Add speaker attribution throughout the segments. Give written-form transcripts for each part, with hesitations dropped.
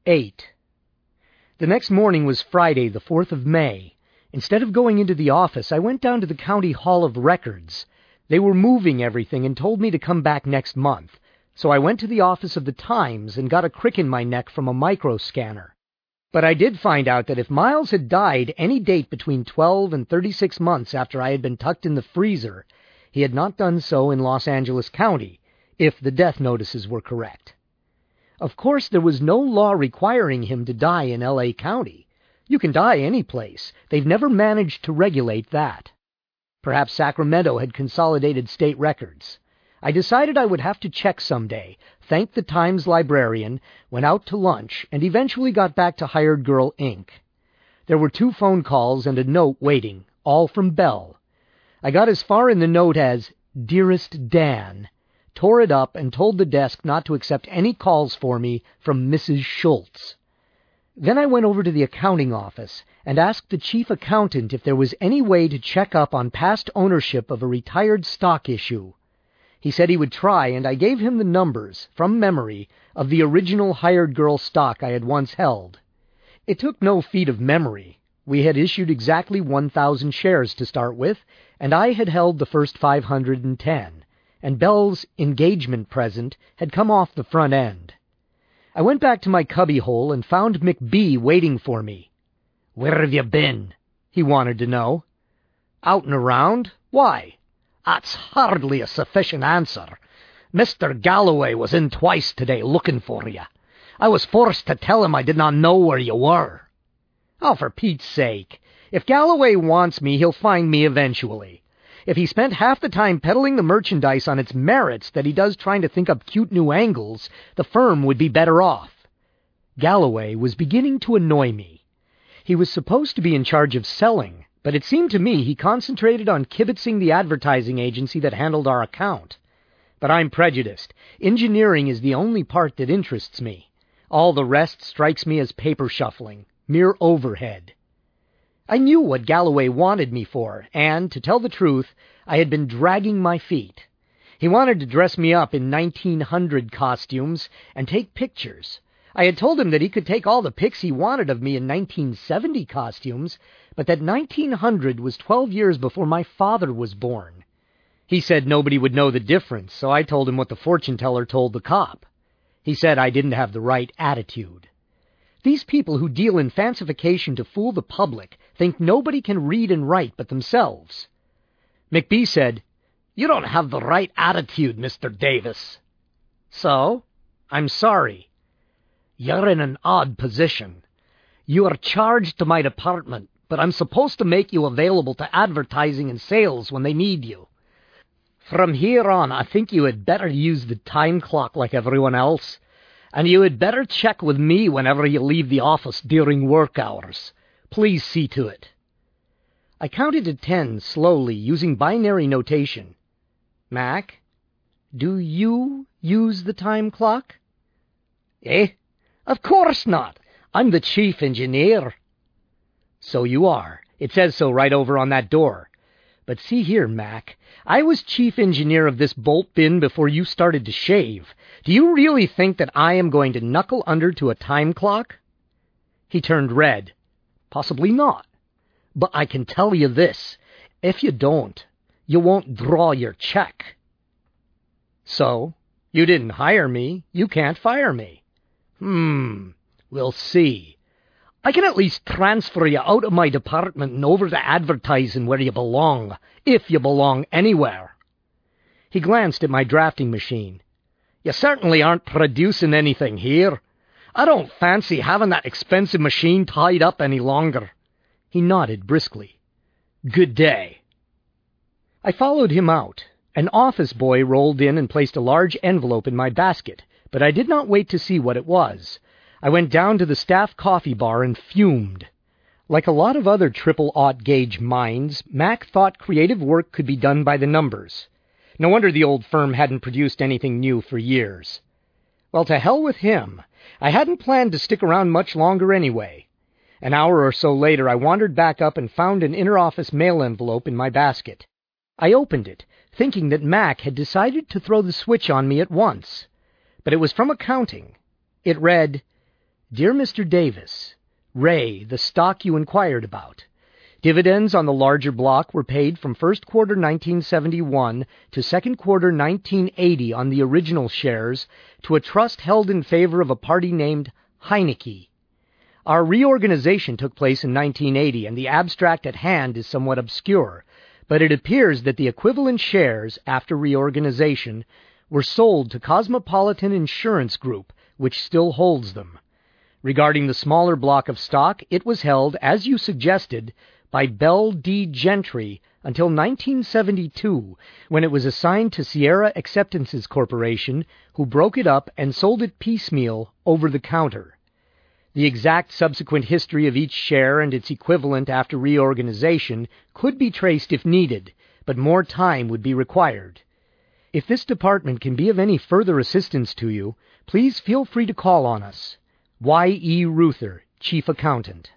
Speaker 1: 8. The next morning was Friday, the 4th of May. Instead of going into the office, I went down to the County Hall of Records. They were moving everything and told me to come back next month. So I went to the office of the Times and got a crick in my neck from a microscanner. But I did find out that if Miles had died any date between 12 and 36 months after I had been tucked in the freezer, he had not done so in Los Angeles County, if the death notices were correct. Of course, there was no law requiring him to die in L.A. County. You can die any place. They've never managed to regulate that. Perhaps Sacramento had consolidated state records. I decided I would have to check someday, thanked the Times librarian, went out to lunch, and eventually got back to Hired Girl, Inc. There were 2 phone calls and a note waiting, all from Belle. I got as far in the note as, "Dearest Dan," tore it up, and told the desk not to accept any calls for me from Mrs. Schultz. Then I went over to the accounting office and asked the chief accountant if there was any way to check up on past ownership of a retired stock issue. He said he would try, and I gave him the numbers, from memory, of the original Hired Girl stock I had once held. It took no feat of memory. We had issued exactly 1,000 shares to start with, and I had held the first 510, and Belle's engagement present had come off the front end. I went back to my cubbyhole and found McBee waiting for me. "Where have you been?" he wanted to know. "Out and around. Why?" "That's hardly a sufficient answer. Mr. Galloway was in twice today looking for you. I was forced to tell him I did not know where you were." "Oh, for Pete's sake. If Galloway wants me, he'll find me eventually. If he spent half the time peddling the merchandise on its merits that he does trying to think up cute new angles, the firm would be better off." Galloway was beginning to annoy me. He was supposed to be in charge of selling, but it seemed to me he concentrated on kibitzing the advertising agency that handled our account. But I'm prejudiced. Engineering is the only part that interests me. All the rest strikes me as paper shuffling, mere overhead. I knew what Galloway wanted me for, and, to tell the truth, I had been dragging my feet. He wanted to dress me up in 1900 costumes and take pictures. I had told him that he could take all the pics he wanted of me in 1970 costumes, but that 1900 was 12 years before my father was born. He said nobody would know the difference, so I told him what the fortune teller told the cop. He said I didn't have the right attitude. These people who deal in fancification to fool the public think nobody can read and write but themselves. McBee said, "You don't have the right attitude, Mr. Davis." "So? I'm sorry." "You're in an odd position. You are charged to my department, but I'm supposed to make you available to advertising and sales when they need you. From here on, I think you had better use the time clock like everyone else, and you had better check with me whenever you leave the office during work hours. Please see to it." I counted to 10 slowly, using binary notation. "Mac, do you use the time clock?" "Eh? Of course not. I'm the chief engineer." "So you are. It says so right over on that door. But see here, Mac, I was chief engineer of this bolt bin before you started to shave. Do you really think that I am going to knuckle under to a time clock?" He turned red. "Possibly not. But I can tell you this. If you don't, you won't draw your check." "So, you didn't hire me. You can't fire me." We'll see. I can at least transfer you out of my department and over to advertising where you belong, if you belong anywhere." He glanced at my drafting machine. "You certainly aren't producing anything here. I don't fancy having that expensive machine tied up any longer." He nodded briskly. "Good day." I followed him out. An office boy rolled in and placed a large envelope in my basket, but I did not wait to see what it was. I went down to the staff coffee bar and fumed. Like a lot of other triple-aught gauge minds, Mac thought creative work could be done by the numbers. No wonder the old firm hadn't produced anything new for years. Well, to hell with him. I hadn't planned to stick around much longer anyway. An hour or so later, I wandered back up and found an inter-office mail envelope in my basket. I opened it, thinking that Mac had decided to throw the switch on me at once. But it was from accounting. It read, Dear Mr. Davis, Ray, the stock you inquired about. Dividends on the larger block were paid from first quarter 1971 to second quarter 1980 on the original shares to a trust held in favor of a party named Heineke. Our reorganization took place in 1980, and the abstract at hand is somewhat obscure, but it appears that the equivalent shares, after reorganization, were sold to Cosmopolitan Insurance Group, which still holds them. Regarding the smaller block of stock, it was held, as you suggested, by Bell D. Gentry until 1972, when it was assigned to Sierra Acceptances Corporation, who broke it up and sold it piecemeal over the counter. The exact subsequent history of each share and its equivalent after reorganization could be traced if needed, but more time would be required. If this department can be of any further assistance to you, please feel free to call on us. Y.E. Ruther, Chief Accountant.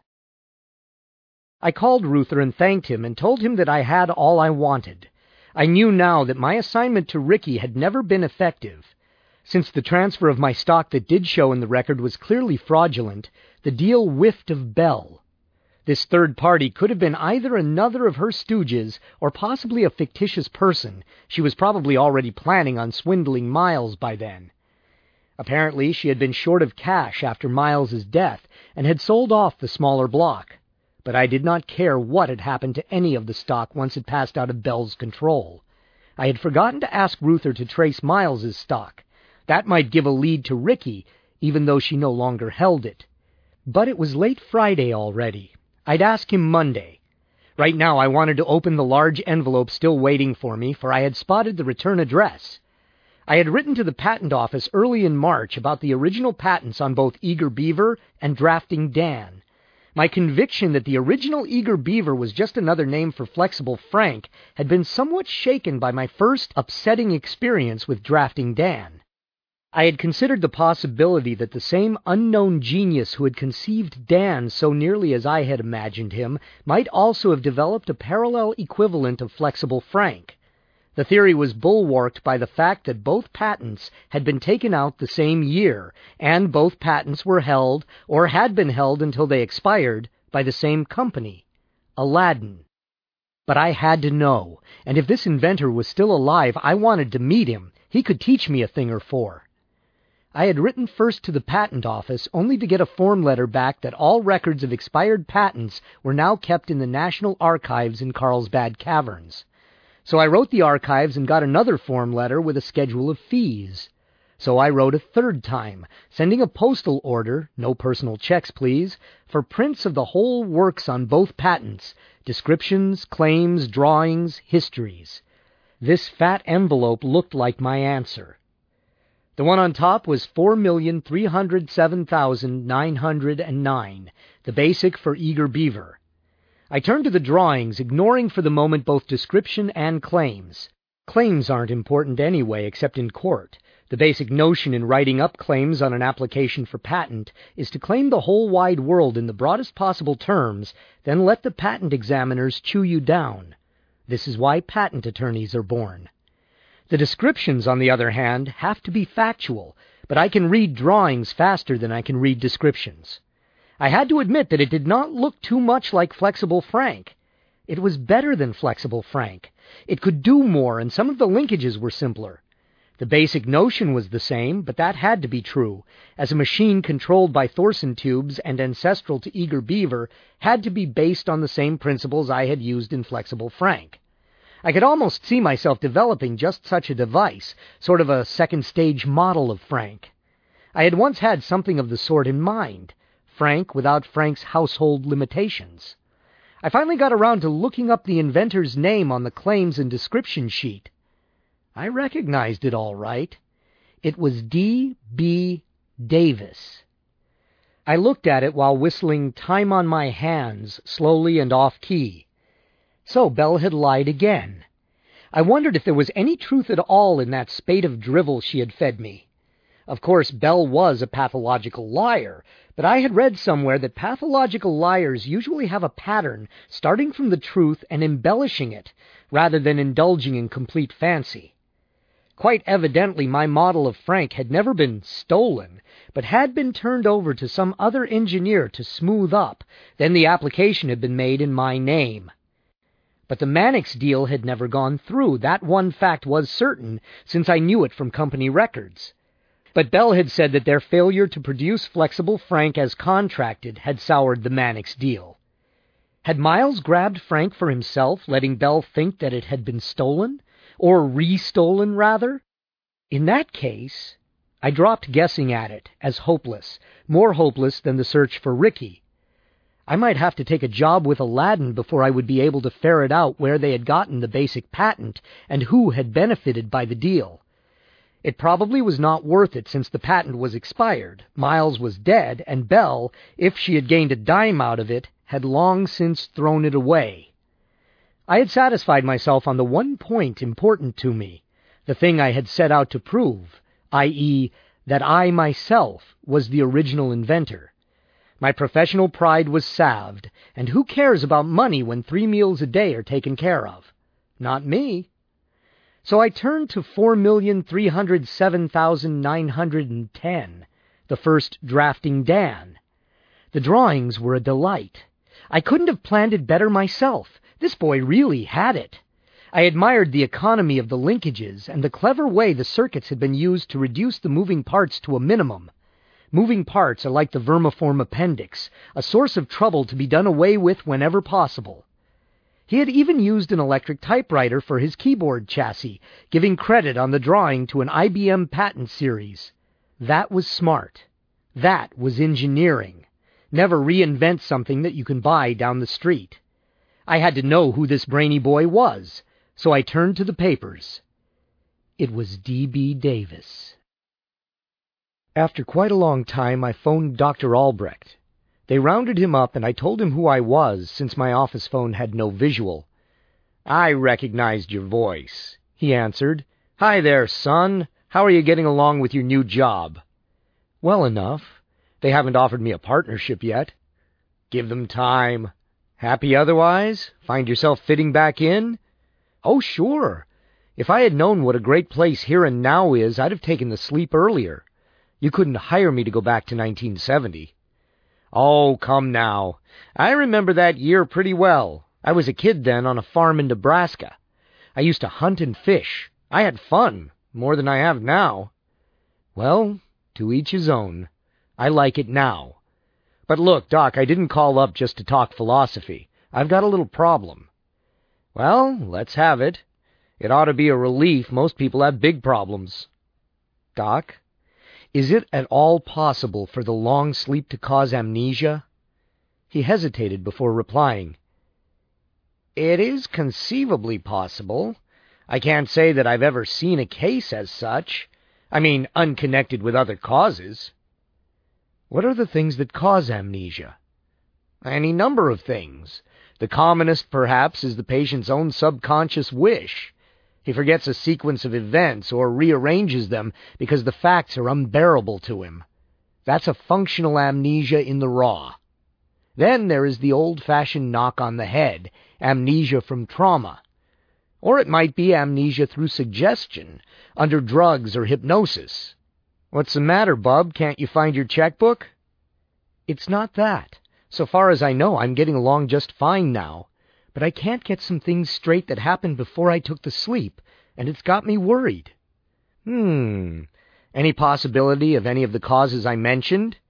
Speaker 1: I called Ruther and thanked him and told him that I had all I wanted. I knew now that my assignment to Ricky had never been effective. Since the transfer of my stock that did show in the record was clearly fraudulent, the deal whiffed of Bell. This third party could have been either another of her stooges or possibly a fictitious person. She was probably already planning on swindling Miles by then. Apparently, she had been short of cash after Miles's death and had sold off the smaller block. But I did not care what had happened to any of the stock once it passed out of Bell's control. I had forgotten to ask Ruther to trace Miles's stock. That might give a lead to Ricky, even though she no longer held it. But it was late Friday already. I'd ask him Monday. Right now I wanted to open the large envelope still waiting for me, for I had spotted the return address. I had written to the patent office early in March about the original patents on both Eager Beaver and Drafting Dan. My conviction that the original Eager Beaver was just another name for Flexible Frank had been somewhat shaken by my first upsetting experience with Drafting Dan. I had considered the possibility that the same unknown genius who had conceived Dan so nearly as I had imagined him might also have developed a parallel equivalent of Flexible Frank. The theory was bulwarked by the fact that both patents had been taken out the same year, and both patents were held, or had been held until they expired, by the same company, Aladdin. But I had to know, and if this inventor was still alive, I wanted to meet him. He could teach me a thing or four. I had written first to the patent office, only to get a form letter back that all records of expired patents were now kept in the National Archives in Carlsbad Caverns. So I wrote the archives and got another form letter with a schedule of fees. So I wrote a third time, sending a postal order, no personal checks please, for prints of the whole works on both patents, descriptions, claims, drawings, histories. This fat envelope looked like my answer. The one on top was 4,307,909, the basic for Eager Beaver. I turned to the drawings, ignoring for the moment both description and claims. Claims aren't important anyway, except in court. The basic notion in writing up claims on an application for patent is to claim the whole wide world in the broadest possible terms, then let the patent examiners chew you down. This is why patent attorneys are born. The descriptions, on the other hand, have to be factual, but I can read drawings faster than I can read descriptions. I had to admit that it did not look too much like Flexible Frank. It was better than Flexible Frank. It could do more, and some of the linkages were simpler. The basic notion was the same, but that had to be true, as a machine controlled by Thorson tubes and ancestral to Eager Beaver had to be based on the same principles I had used in Flexible Frank. I could almost see myself developing just such a device, sort of a second-stage model of Frank. I had once had something of the sort in mind. Frank without Frank's household limitations. I finally got around to looking up the inventor's name on the claims and description sheet. I recognized it all right. It was D.B. Davis. I looked at it while whistling Time on My Hands, slowly and off-key. So Bell had lied again. I wondered if there was any truth at all in that spate of drivel she had fed me. Of course, Bell was a pathological liar, but I had read somewhere that pathological liars usually have a pattern, starting from the truth and embellishing it, rather than indulging in complete fancy. Quite evidently, my model of Frank had never been stolen, but had been turned over to some other engineer to smooth up. Then the application had been made in my name. But the Mannix deal had never gone through. That one fact was certain, since I knew it from company records. But Bell had said that their failure to produce Flexible Frank as contracted had soured the Mannix deal. Had Miles grabbed Frank for himself, letting Bell think that it had been stolen? Or re-stolen, rather? In that case, I dropped guessing at it as hopeless, more hopeless than the search for Ricky. I might have to take a job with Aladdin before I would be able to ferret out where they had gotten the basic patent and who had benefited by the deal. It probably was not worth it since the patent was expired, Miles was dead, and Bell, if she had gained a dime out of it, had long since thrown it away. I had satisfied myself on the one point important to me, the thing I had set out to prove, i.e., that I myself was the original inventor. My professional pride was salved, and who cares about money when 3 meals a day are taken care of? Not me. So I turned to 4,307,910, the first drafting Dan. The drawings were a delight. I couldn't have planned it better myself. This boy really had it. I admired the economy of the linkages and the clever way the circuits had been used to reduce the moving parts to a minimum. Moving parts are like the vermiform appendix, a source of trouble to be done away with whenever possible. He had even used an electric typewriter for his keyboard chassis, giving credit on the drawing to an IBM patent series. That was smart. That was engineering. Never reinvent something that you can buy down the street. I had to know who this brainy boy was, so I turned to the papers. It was D.B. Davis. After quite a long time, I phoned Dr. Albrecht. They rounded him up, and I told him who I was, since my office phone had no visual. "I recognized your voice," he answered. "Hi there, son. How are you getting along with your new job?" "Well enough. They haven't offered me a partnership yet." "Give them time. Happy otherwise? Find yourself fitting back in?" "Oh, sure. If I had known what a great place Here and Now is, I'd have taken the sleep earlier. You couldn't hire me to go back to 1970. "Oh, come now. I remember that year pretty well. I was a kid then on a farm in Nebraska. I used to hunt and fish. I had fun, more than I have now." "Well, to each his own. I like it now. But look, Doc, I didn't call up just to talk philosophy. I've got a little problem." "Well, let's have it. It ought to be a relief. Most people have big problems." "Doc, is it at all possible for the long sleep to cause amnesia?" He hesitated before replying. "It is conceivably possible. I can't say that I've ever seen a case as such. I mean, unconnected with other causes." "What are the things that cause amnesia?" "Any number of things. The commonest, perhaps, is the patient's own subconscious wish. He forgets a sequence of events or rearranges them because the facts are unbearable to him. That's a functional amnesia in the raw. Then there is the old-fashioned knock on the head, amnesia from trauma. Or it might be amnesia through suggestion, under drugs or hypnosis. What's the matter, bub? Can't you find your checkbook? It's not that. So far as I know, I'm getting along just fine now. But I can't get some things straight that happened before I took the sleep, and it's got me worried. Any possibility of any of the causes I mentioned?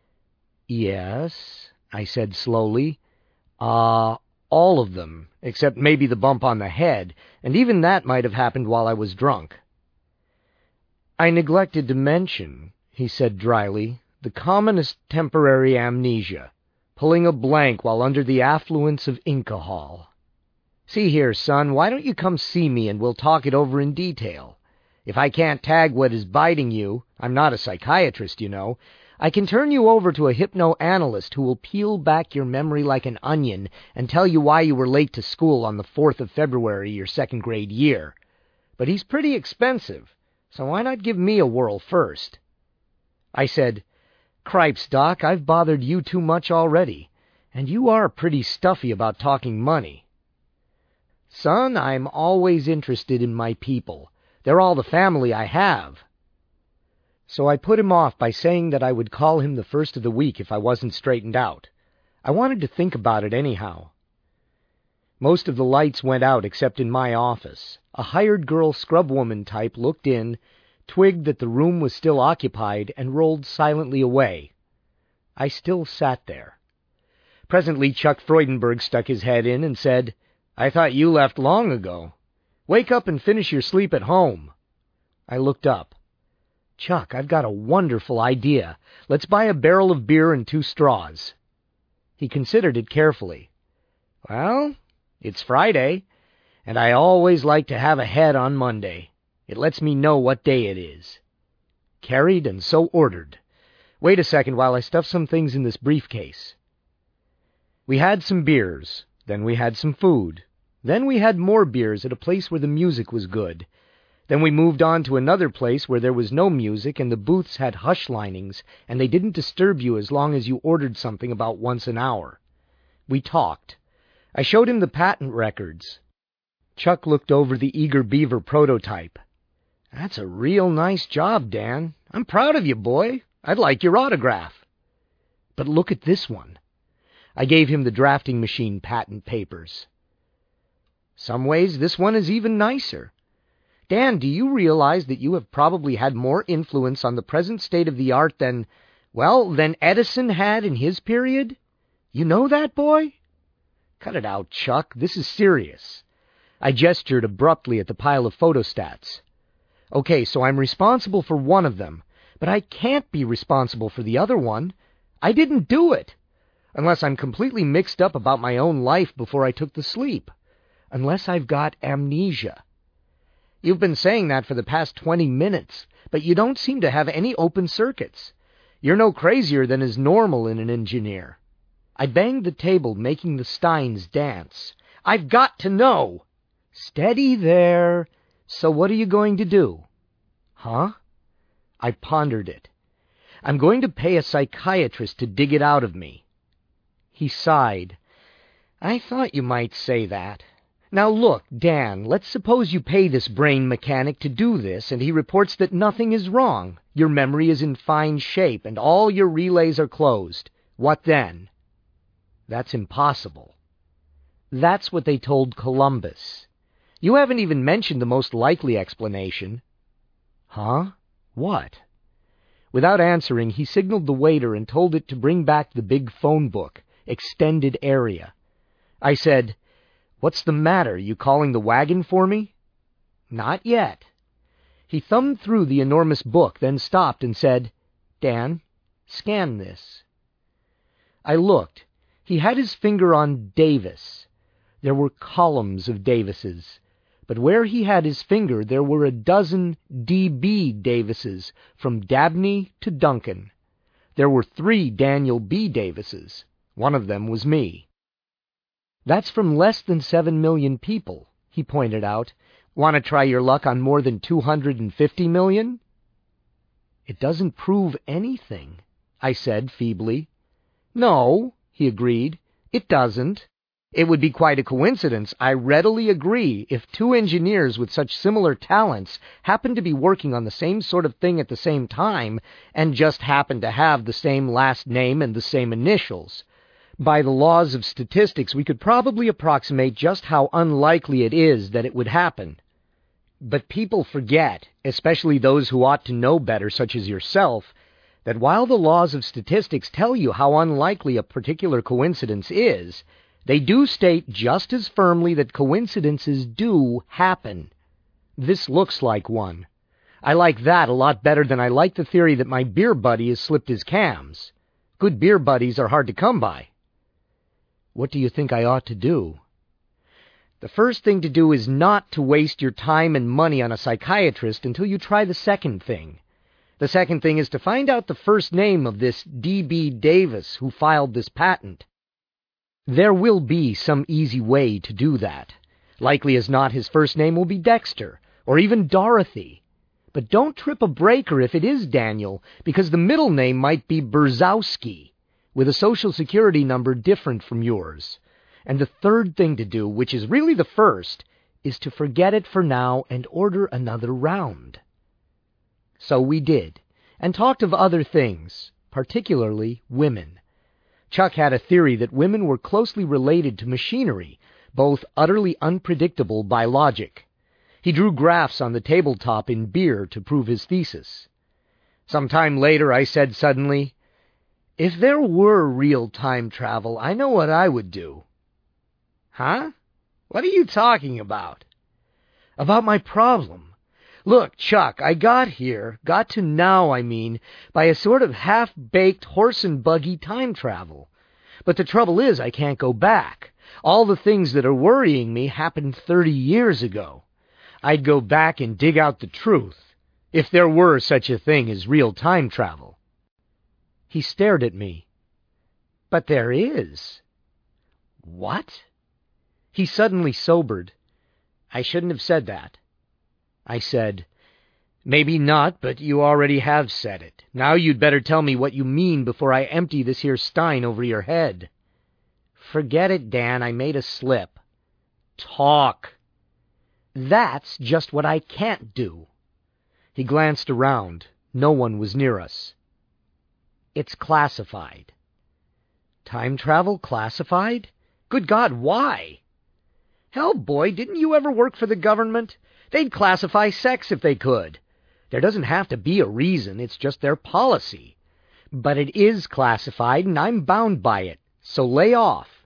Speaker 1: Yes, I said slowly. All of them, except maybe the bump on the head, and even that might have happened while I was drunk. I neglected to mention, he said dryly, the commonest temporary amnesia, pulling a blank while under the affluence of Incahall. See here, son, why don't you come see me and we'll talk it over in detail? If I can't tag what is biting you, I'm not a psychiatrist, you know, I can turn you over to a hypnoanalyst who will peel back your memory like an onion and tell you why you were late to school on the 4th of February your second grade year. But he's pretty expensive, so why not give me a whirl first? I said, Cripes, Doc, I've bothered you too much already, and you are pretty stuffy about talking money. Son, I'm always interested in my people. They're all the family I have. So I put him off by saying that I would call him the first of the week if I wasn't straightened out. I wanted to think about it anyhow. Most of the lights went out except in my office. A hired girl scrubwoman type looked in, twigged that the room was still occupied, and rolled silently away. I still sat there. Presently Chuck Freudenberg stuck his head in and said, "I thought you left long ago. Wake up and finish your sleep at home." I looked up. "Chuck, I've got a wonderful idea. Let's buy a barrel of beer and 2 straws." He considered it carefully. "Well, it's Friday, and I always like to have a head on Monday. It lets me know what day it is." Carried and so ordered. Wait a second while I stuff some things in this briefcase. We had some beers. Then we had some food. Then we had more beers at a place where the music was good. Then we moved on to another place where there was no music and the booths had hush linings, and they didn't disturb you as long as you ordered something about once an hour. We talked. I showed him the patent records. Chuck looked over the Eager Beaver prototype. "That's a real nice job, Dan. I'm proud of you, boy. I'd like your autograph." "But look at this one." I gave him the drafting machine patent papers. "Some ways this one is even nicer. Dan, do you realize that you have probably had more influence on the present state of the art than Edison had in his period? You know that, boy?" "Cut it out, Chuck. This is serious." I gestured abruptly at the pile of photostats. "Okay, so I'm responsible for one of them, but I can't be responsible for the other one. I didn't do it. Unless I'm completely mixed up about my own life before I took the sleep. Unless I've got amnesia. You've been saying that for the past 20 minutes, but you don't seem to have any open circuits. You're no crazier than is normal in an engineer." I banged the table, making the steins dance. "I've got to know." "Steady there. So what are you going to do?" "Huh?" I pondered it. "I'm going to pay a psychiatrist to dig it out of me." He sighed. "I thought you might say that. Now look, Dan, let's suppose you pay this brain mechanic to do this, and he reports that nothing is wrong. Your memory is in fine shape, and all your relays are closed. What then?" "That's impossible." "That's what they told Columbus. You haven't even mentioned the most likely explanation." "Huh? What?" Without answering, he signaled the waiter and told it to bring back the big phone book, Extended Area. I said, "What's the matter? You calling the wagon for me?" "Not yet." He thumbed through the enormous book, then stopped and said, "Dan, scan this." I looked. He had his finger on Davis. There were columns of Davises, but where he had his finger there were a dozen D.B. Davises, from Dabney to Duncan. There were 3 Daniel B. Davises. One of them was me. "That's from less than 7 million people," he pointed out. "Want to try your luck on more than 250 million?" "It doesn't prove anything," I said feebly. "No," he agreed, "it doesn't. It would be quite a coincidence, I readily agree, if 2 engineers with such similar talents happened to be working on the same sort of thing at the same time, and just happened to have the same last name and the same initials. By the laws of statistics, we could probably approximate just how unlikely it is that it would happen. But people forget, especially those who ought to know better, such as yourself, that while the laws of statistics tell you how unlikely a particular coincidence is, they do state just as firmly that coincidences do happen. This looks like one. I like that a lot better than I like the theory that my beer buddy has slipped his cams. Good beer buddies are hard to come by." "What do you think I ought to do?" "The first thing to do is not to waste your time and money on a psychiatrist until you try the second thing. The second thing is to find out the first name of this D.B. Davis who filed this patent. There will be some easy way to do that. Likely as not, his first name will be Dexter, or even Dorothy. But don't trip a breaker if it is Daniel, because the middle name might be Berzowski, with a social security number different from yours. And the third thing to do, which is really the first, is to forget it for now and order another round." So we did, and talked of other things, particularly women. Chuck had a theory that women were closely related to machinery, both utterly unpredictable by logic. He drew graphs on the tabletop in beer to prove his thesis. Some time later I said suddenly, "If there were real time travel, I know what I would do." "Huh? What are you talking about?" "About my problem. Look, Chuck, I got to now, by a sort of half-baked horse and buggy time travel. But the trouble is I can't go back. All the things that are worrying me happened 30 years ago. I'd go back and dig out the truth, if there were such a thing as real time travel." He stared at me. "But there is." "What?" He suddenly sobered. "I shouldn't have said that." I said, "Maybe not, but you already have said it. Now you'd better tell me what you mean before I empty this here stein over your head." "Forget it, Dan. I made a slip." "Talk." "That's just what I can't do." He glanced around. No one was near us. "It's classified." "Time travel classified? Good God, why?" "Hell, boy, didn't you ever work for the government? They'd classify sex if they could. There doesn't have to be a reason, it's just their policy. But it is classified, and I'm bound by it, so lay off."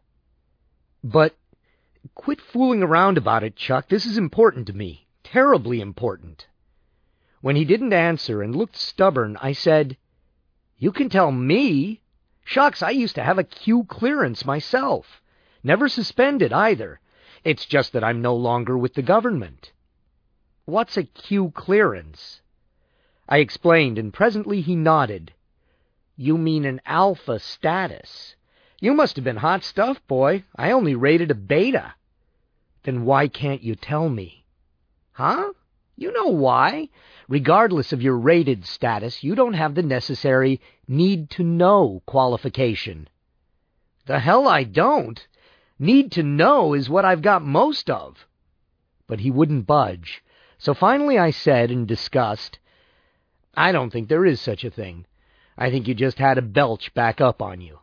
Speaker 1: "But quit fooling around about it, Chuck. This is important to me. Terribly important." When he didn't answer and looked stubborn, I said, "You can tell me. Shucks, I used to have a Q clearance myself. Never suspended either. It's just that I'm no longer with the government." "What's a Q clearance?" I explained, and presently he nodded. "You mean an alpha status. You must have been hot stuff, boy. I only rated a beta." "Then why can't you tell me?" "Huh? You know why. Regardless of your rated status, you don't have the necessary need-to-know qualification." "The hell I don't. Need to know is what I've got most of." But he wouldn't budge. So finally I said, in disgust, "I don't think there is such a thing. I think you just had a belch back up on you."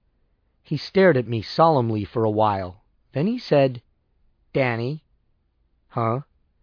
Speaker 1: He stared at me solemnly for a while. Then he said, "Danny." "Huh?"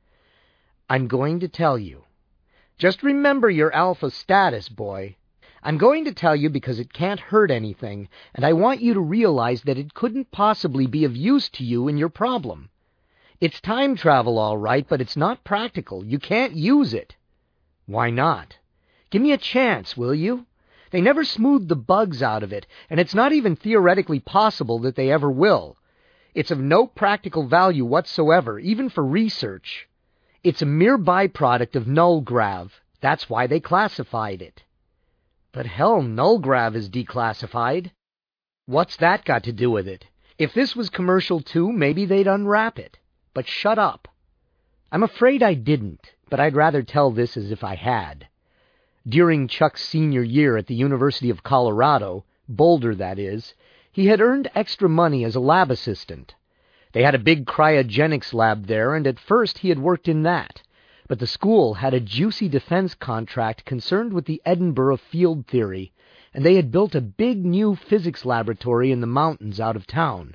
Speaker 1: "I'm going to tell you. Just remember your alpha status, boy. I'm going to tell you because it can't hurt anything, and I want you to realize that it couldn't possibly be of use to you in your problem. It's time travel, all right, but it's not practical. You can't use it." "Why not?" "Give me a chance, will you? They never smoothed the bugs out of it, and it's not even theoretically possible that they ever will. It's of no practical value whatsoever, even for research. It's a mere byproduct of nullgrav. That's why they classified it." "But hell, nullgrav is declassified." "What's that got to do with it? If this was commercial too, maybe they'd unwrap it. But shut up." I'm afraid I didn't, but I'd rather tell this as if I had. During Chuck's senior year at the University of Colorado, Boulder that is, he had earned extra money as a lab assistant. They had a big cryogenics lab there, and at first he had worked in that. But the school had a juicy defense contract concerned with the Edinburgh field theory, and they had built a big new physics laboratory in the mountains out of town.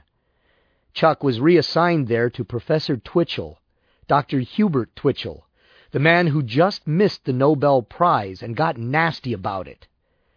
Speaker 1: Chuck was reassigned there to Professor Twitchell, Dr. Hubert Twitchell, the man who just missed the Nobel Prize and got nasty about it.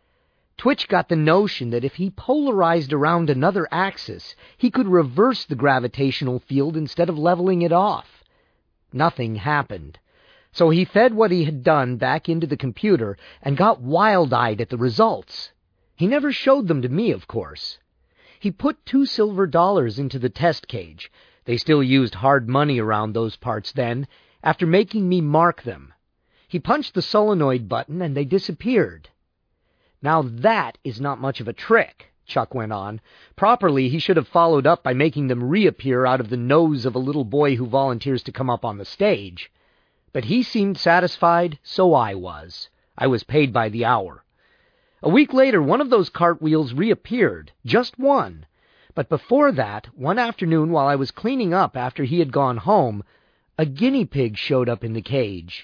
Speaker 1: Twitch got the notion that if he polarized around another axis, he could reverse the gravitational field instead of leveling it off. Nothing happened. So he fed what he had done back into the computer and got wild-eyed at the results. He never showed them to me, of course. He put $2 silver into the test cage. They still used hard money around those parts then, after making me mark them. He punched the solenoid button and they disappeared. "Now that is not much of a trick," Chuck went on. "Properly, he should have followed up by making them reappear out of the nose of a little boy who volunteers to come up on the stage. But he seemed satisfied, so I was. I was paid by the hour. A week later, one of those cartwheels reappeared, just one. But before that, one afternoon while I was cleaning up after he had gone home, a guinea pig showed up in the cage.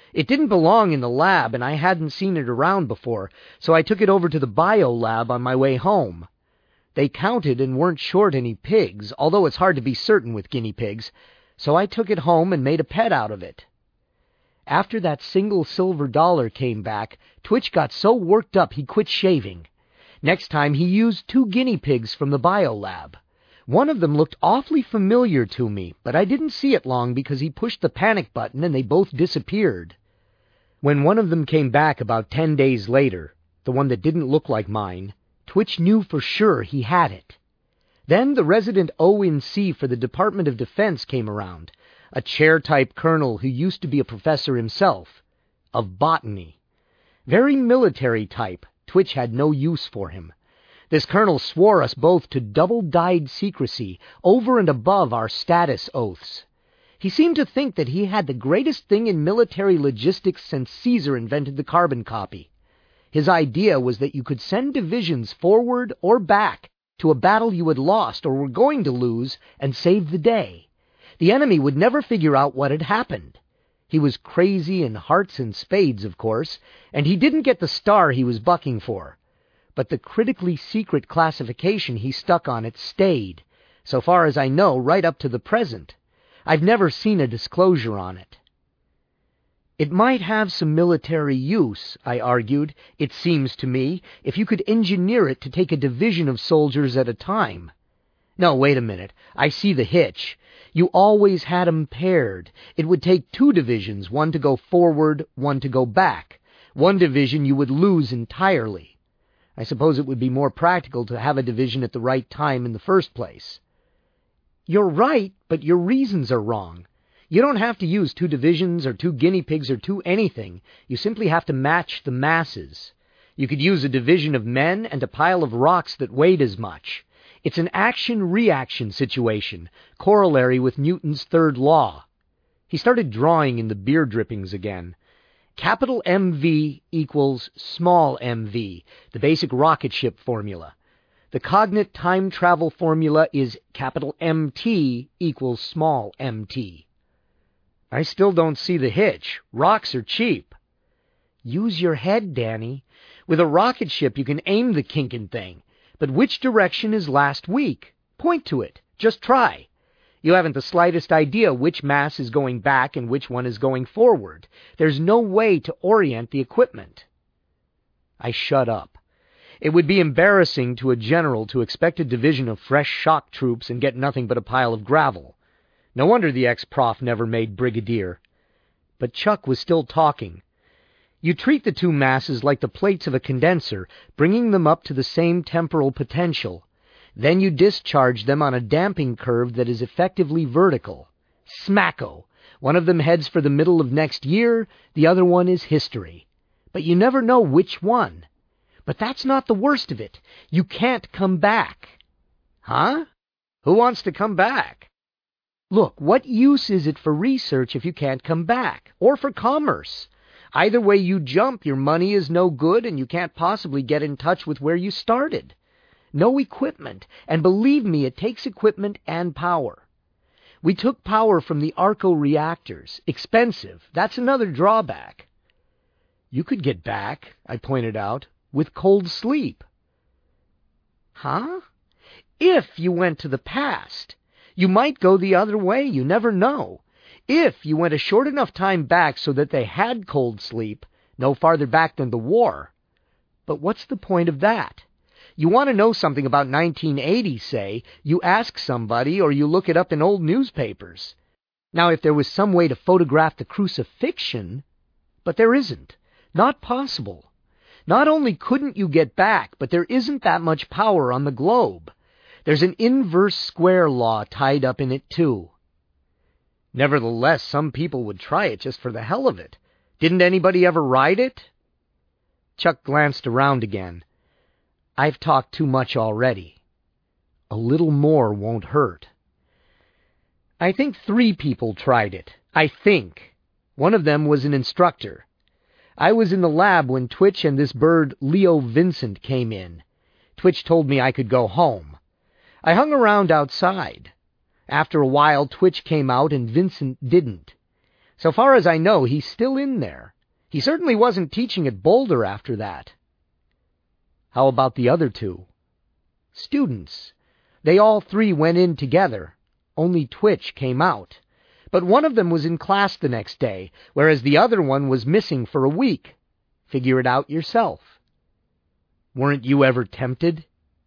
Speaker 1: It didn't belong in the lab, and I hadn't seen it around before, so I took it over to the bio lab on my way home. They counted and weren't short any pigs, although it's hard to be certain with guinea pigs, so I took it home and made a pet out of it. After that single silver dollar came back, Twitch got so worked up he quit shaving. Next time he used 2 guinea pigs from the bio lab. One of them looked awfully familiar to me, but I didn't see it long because he pushed the panic button and they both disappeared. When one of them came back about 10 days later, the one that didn't look like mine, Twitch knew for sure he had it. Then the resident O&C for the Department of Defense came around, a chair-type colonel who used to be a professor himself, of botany. Very military type. Twitch had no use for him. This colonel swore us both to double-dyed secrecy over and above our status oaths. He seemed to think that he had the greatest thing in military logistics since Caesar invented the carbon copy. His idea was that you could send divisions forward or back to a battle you had lost or were going to lose and save the day. The enemy would never figure out what had happened. He was crazy in hearts and spades, of course, and he didn't get the star he was bucking for. But the critically secret classification he stuck on it stayed, so far as I know, right up to the present. I've never seen a disclosure on it. It might have some military use, I argued, it seems to me, if you could engineer it to take a division of soldiers at a time. No, wait a minute. I see the hitch. You always had 'em paired. It would take 2 divisions, one to go forward, one to go back. One division you would lose entirely. I suppose it would be more practical to have a division at the right time in the first place. You're right, but your reasons are wrong. You don't have to use 2 divisions or 2 guinea pigs or 2 anything. You simply have to match the masses. You could use a division of men and a pile of rocks that weighed as much. It's an action-reaction situation, corollary with Newton's third law. He started drawing in the beer drippings again. Capital MV equals small mv, the basic rocket ship formula. The cognate time travel formula is capital MT equals small mt. I still don't see the hitch. Rocks are cheap. Use your head, Danny. With a rocket ship you can aim the kinkin' thing. But which direction is last week? Point to it. Just try. You haven't the slightest idea which mass is going back and which one is going forward. There's no way to orient the equipment. I shut up. It would be embarrassing to a general to expect a division of fresh shock troops and get nothing but a pile of gravel. No wonder the ex-prof never made brigadier. But Chuck was still talking. You treat the 2 masses like the plates of a condenser, bringing them up to the same temporal potential. Then you discharge them on a damping curve that is effectively vertical. Smacko! One of them heads for the middle of next year, the other one is history. But you never know which one. But that's not the worst of it. You can't come back. Huh? Who wants to come back? Look, what use is it for research if you can't come back? Or for commerce? Either way you jump, your money is no good and you can't possibly get in touch with where you started. No equipment, and believe me, it takes equipment and power. We took power from the Arco reactors. Expensive. That's another drawback. You could get back, I pointed out, with cold sleep. Huh? If you went to the past. You might go the other way, you never know. If you went a short enough time back so that they had cold sleep, no farther back than the war. But what's the point of that? You want to know something about 1980, say, you ask somebody or you look it up in old newspapers. Now, if there was some way to photograph the crucifixion, but there isn't. Not possible. Not only couldn't you get back, but there isn't that much power on the globe. There's an inverse square law tied up in it, too. Nevertheless, some people would try it just for the hell of it. Didn't anybody ever ride it? Chuck glanced around again. I've talked too much already. A little more won't hurt. I think 3 people tried it. I think. One of them was an instructor. I was in the lab when Twitch and this bird Leo Vincent came in. Twitch told me I could go home. I hung around outside. After a while, Twitch came out and Vincent didn't. So far as I know, he's still in there. He certainly wasn't teaching at Boulder after that. How about the other two? Students. They all three went in together. Only Twitch came out. But one of them was in class the next day, whereas the other one was missing for a week. Figure it out yourself. Weren't you ever tempted?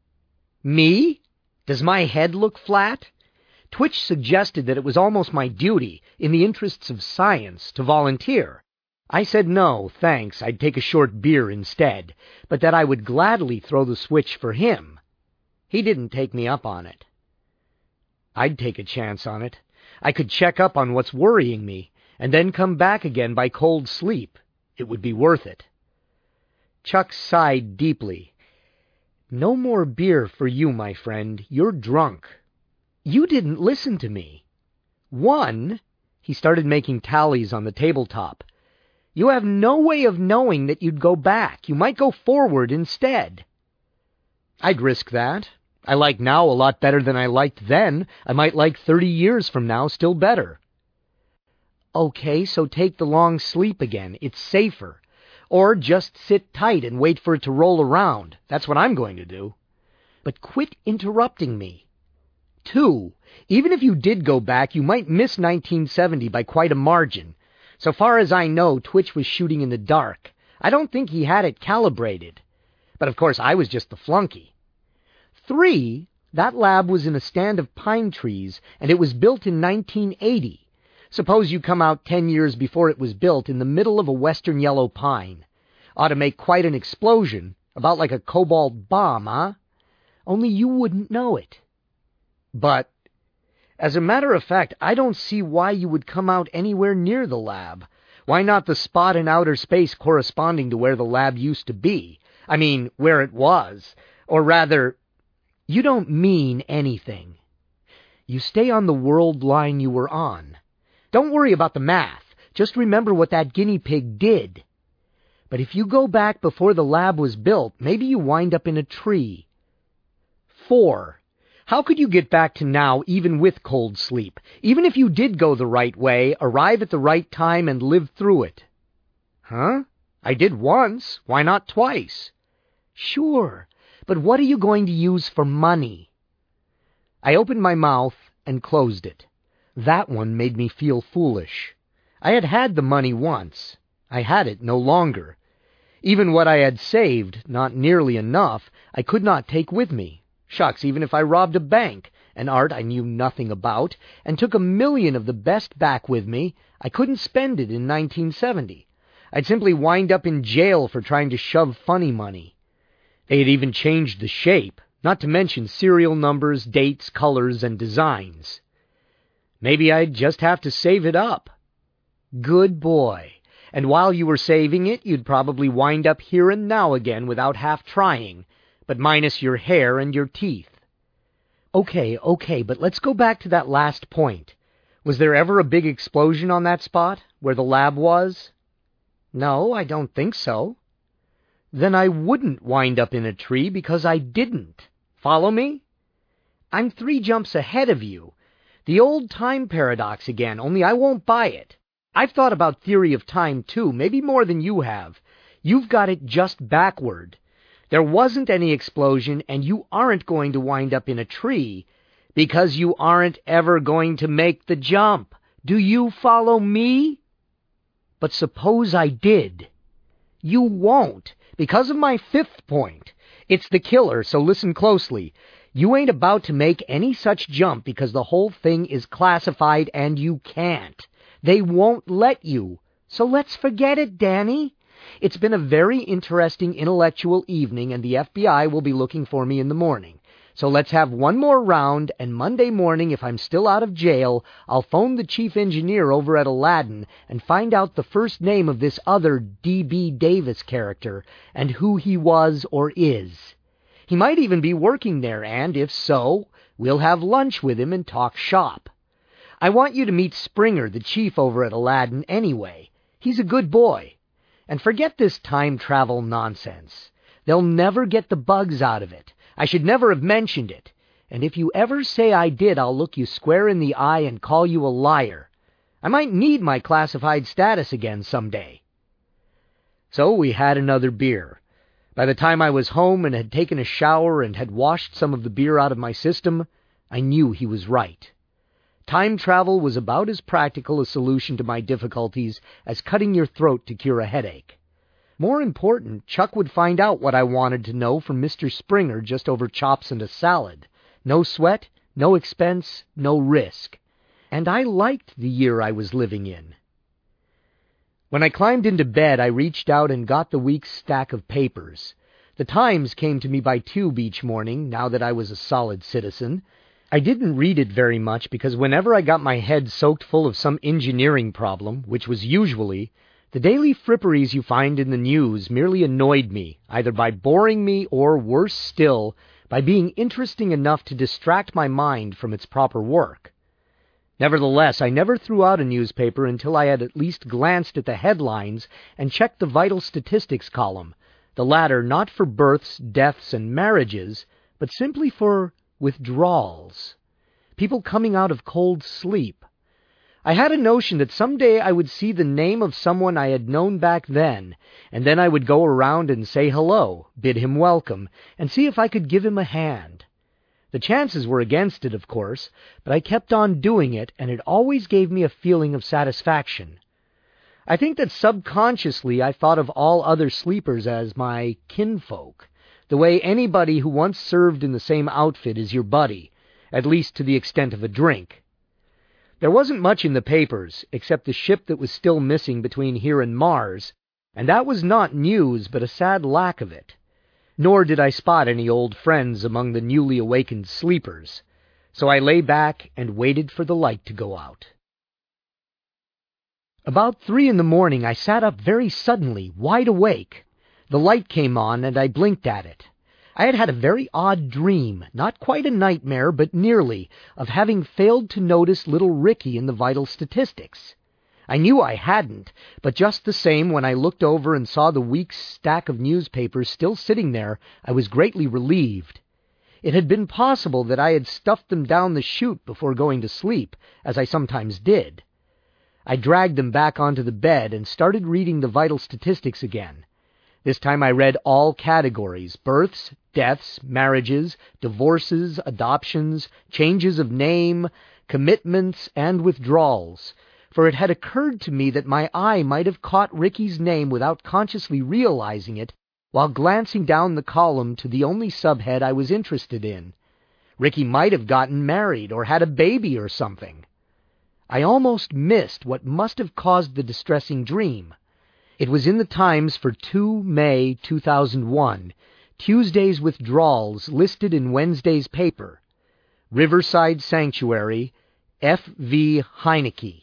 Speaker 1: Me? Does my head look flat? Twitch suggested that it was almost my duty, in the interests of science, to volunteer. I said no, thanks, I'd take a short beer instead, but that I would gladly throw the switch for him. He didn't take me up on it. I'd take a chance on it. I could check up on what's worrying me, and then come back again by cold sleep. It would be worth it. Chuck sighed deeply. No more beer for you, my friend. You're drunk. You didn't listen to me. One, he started making tallies on the tabletop. You have no way of knowing that you'd go back. You might go forward instead. I'd risk that. I like now a lot better than I liked then. I might like 30 years from now still better. Okay, so take the long sleep again. It's safer. Or just sit tight and wait for it to roll around. That's what I'm going to do. But quit interrupting me. 2, even if you did go back, you might miss 1970 by quite a margin. So far as I know, Twitch was shooting in the dark. I don't think he had it calibrated. But of course, I was just the flunky. 3, that lab was in a stand of pine trees, and it was built in 1980. Suppose you come out 10 years before it was built in the middle of a western yellow pine. Ought to make quite an explosion, about like a cobalt bomb, huh? Only you wouldn't know it. But, as a matter of fact, I don't see why you would come out anywhere near the lab. Why not the spot in outer space corresponding to where the lab used to be? I mean, where it was. Or rather, you don't mean anything. You stay on the world line you were on. Don't worry about the math. Just remember what that guinea pig did. But if you go back before the lab was built, maybe you wind up in a tree. 4. How could you get back to now even with cold sleep? Even if you did go the right way, arrive at the right time, and live through it? Huh? I did once. Why not twice? Sure. But what are you going to use for money? I opened my mouth and closed it. That one made me feel foolish. I had had the money once. I had it no longer. Even what I had saved, not nearly enough, I could not take with me. Shucks, even if I robbed a bank, an art I knew nothing about, and took 1,000,000 of the best back with me, I couldn't spend it in 1970. I'd simply wind up in jail for trying to shove funny money. They had even changed the shape, not to mention serial numbers, dates, colors, and designs. Maybe I'd just have to save it up. Good boy. And while you were saving it, you'd probably wind up here and now again without half trying, but minus your hair and your teeth. Okay, but let's go back to that last point. Was there ever a big explosion on that spot, where the lab was? No, I don't think so. Then I wouldn't wind up in a tree because I didn't. Follow me? I'm 3 jumps ahead of you. The old time paradox again, only I won't buy it. I've thought about theory of time too, maybe more than you have. You've got it just backward. There wasn't any explosion, and you aren't going to wind up in a tree because you aren't ever going to make the jump. Do you follow me? But suppose I did. You won't, because of my 5th point. It's the killer, so listen closely. You ain't about to make any such jump because the whole thing is classified and you can't. They won't let you. So let's forget it, Danny. It's been a very interesting intellectual evening, and the FBI will be looking for me in the morning. So let's have one more round, and Monday morning, if I'm still out of jail, I'll phone the chief engineer over at Aladdin and find out the first name of this other D.B. Davis character and who he was or is. He might even be working there, and if so, we'll have lunch with him and talk shop. I want you to meet Springer, the chief over at Aladdin, anyway. He's a good boy. And forget this time travel nonsense. They'll never get the bugs out of it. I should never have mentioned it. And if you ever say I did, I'll look you square in the eye and call you a liar. I might need my classified status again someday. So we had another beer. By the time I was home and had taken a shower and had washed some of the beer out of my system, I knew he was right. Time travel was about as practical a solution to my difficulties as cutting your throat to cure a headache. More important, Chuck would find out what I wanted to know from Mr. Springer just over chops and a salad. No sweat, no expense, no risk. And I liked the year I was living in. When I climbed into bed, I reached out and got the week's stack of papers. The Times came to me by tube each morning, now that I was a solid citizen. I didn't read it very much because whenever I got my head soaked full of some engineering problem, which was usually, the daily fripperies you find in the news merely annoyed me, either by boring me or, worse still, by being interesting enough to distract my mind from its proper work. Nevertheless, I never threw out a newspaper until I had at least glanced at the headlines and checked the vital statistics column, the latter not for births, deaths, and marriages, but simply for withdrawals. People coming out of cold sleep. I had a notion that someday I would see the name of someone I had known back then, and then I would go around and say hello, bid him welcome, and see if I could give him a hand. The chances were against it, of course, but I kept on doing it, and it always gave me a feeling of satisfaction. I think that subconsciously I thought of all other sleepers as my kinfolk, the way anybody who once served in the same outfit is your buddy, at least to the extent of a drink. There wasn't much in the papers, except the ship that was still missing between here and Mars, and that was not news, but a sad lack of it. Nor did I spot any old friends among the newly awakened sleepers, so I lay back and waited for the light to go out. About 3 a.m, I sat up very suddenly, wide awake. The light came on, and I blinked at it. I had had a very odd dream, not quite a nightmare, but nearly, of having failed to notice little Ricky in the vital statistics. I knew I hadn't, but just the same, when I looked over and saw the week's stack of newspapers still sitting there, I was greatly relieved. It had been possible that I had stuffed them down the chute before going to sleep, as I sometimes did. I dragged them back onto the bed and started reading the vital statistics again. This time I read all categories: births, deaths, marriages, divorces, adoptions, changes of name, commitments, and withdrawals. For it had occurred to me that my eye might have caught Ricky's name without consciously realizing it while glancing down the column to the only subhead I was interested in. Ricky might have gotten married or had a baby or something. I almost missed what must have caused the distressing dream. It was in the Times for 2 May 2001, Tuesday's withdrawals listed in Wednesday's paper. Riverside Sanctuary, F.V. Heineke.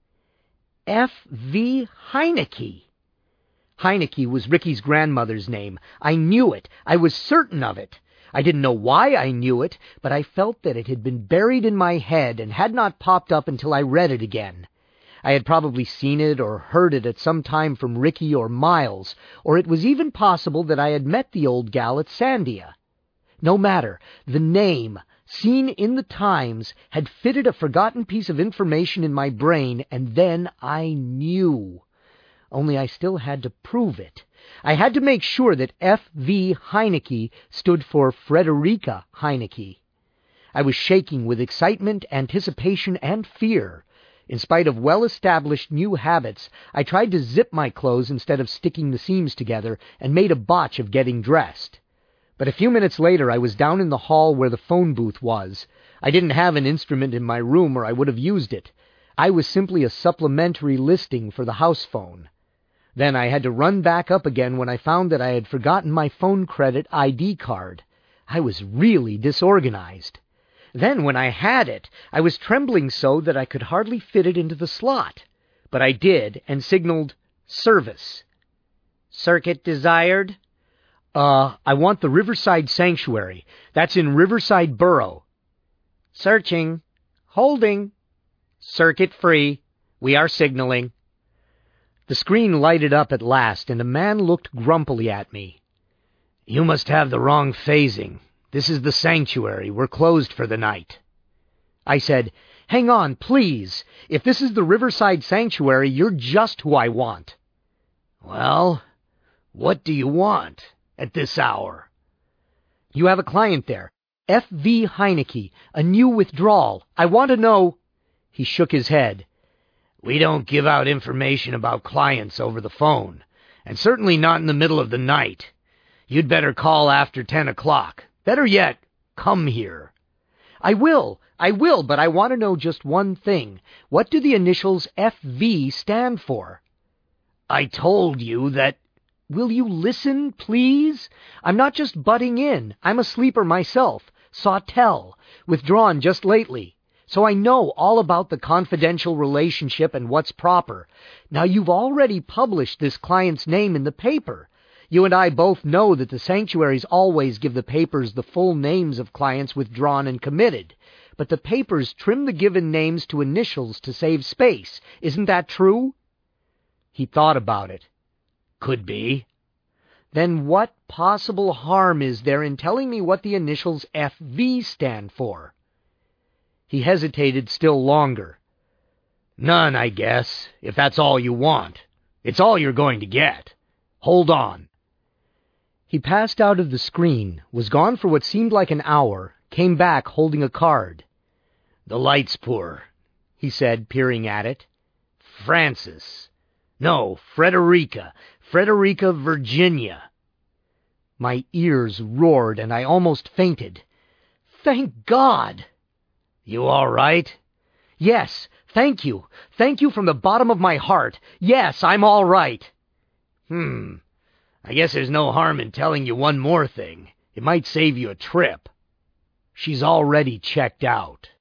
Speaker 1: F.V. Heineke. Heineke was Ricky's grandmother's name. I knew it. I was certain of it. I didn't know why I knew it, but I felt that it had been buried in my head and had not popped up until I read it again. I had probably seen it or heard it at some time from Ricky or Miles, or it was even possible that I had met the old gal at Sandia. No matter, the name, seen in the Times, had fitted a forgotten piece of information in my brain, and then I knew. Only I still had to prove it. I had to make sure that F.V. Heineke stood for Frederica Heineke. I was shaking with excitement, anticipation, and fear. In spite of well-established new habits, I tried to zip my clothes instead of sticking the seams together, and made a botch of getting dressed. But a few minutes later, I was down in the hall where the phone booth was. I didn't have an instrument in my room, or I would have used it. I was simply a supplementary listing for the house phone. Then I had to run back up again when I found that I had forgotten my phone credit ID card. I was really disorganized. Then, when I had it, I was trembling so that I could hardly fit it into the slot. But I did, and signaled, "Service." "Circuit desired?" I want the Riverside Sanctuary. That's in Riverside Borough." "Searching. Holding. Circuit free. We are signaling." The screen lighted up at last, and a man looked grumpily at me. "You must have the wrong phasing. This is the Sanctuary. We're closed for the night." I said, "Hang on, please. If this is the Riverside Sanctuary, you're just who I want."
Speaker 2: "Well, what do you want at this hour?"
Speaker 1: "You have a client there. F.V. Heineke, a new withdrawal. I want to know—" He shook his head.
Speaker 2: "We don't give out information about clients over the phone, and certainly not in the middle of the night. You'd better call after 10 o'clock. Better yet, come here."
Speaker 1: I will, but I want to know just one thing. What do the initials F.V. stand for?"
Speaker 2: "I told you that—"
Speaker 1: "Will you listen, please? I'm not just butting in. I'm a sleeper myself. Sawtell. Withdrawn just lately. So I know all about the confidential relationship and what's proper. Now, you've already published this client's name in the paper. You and I both know that the sanctuaries always give the papers the full names of clients withdrawn and committed. But the papers trim the given names to initials to save space. Isn't that true?" He thought about it.
Speaker 2: "Could be."
Speaker 1: "Then what possible harm is there in telling me what the initials F.V. stand for?" He hesitated still longer.
Speaker 2: "None, I guess, if that's all you want. It's all you're going to get. Hold on."
Speaker 1: He passed out of the screen, was gone for what seemed like an hour, came back holding a card.
Speaker 2: "The light's poor," he said, peering at it. "Francis. No, Frederica, Virginia."
Speaker 1: My ears roared and I almost fainted. "Thank God!"
Speaker 2: "You all right?"
Speaker 1: "Yes, thank you. Thank you from the bottom of my heart. Yes, I'm all right."
Speaker 2: I guess there's no harm in telling you one more thing. It might save you a trip. She's already checked out."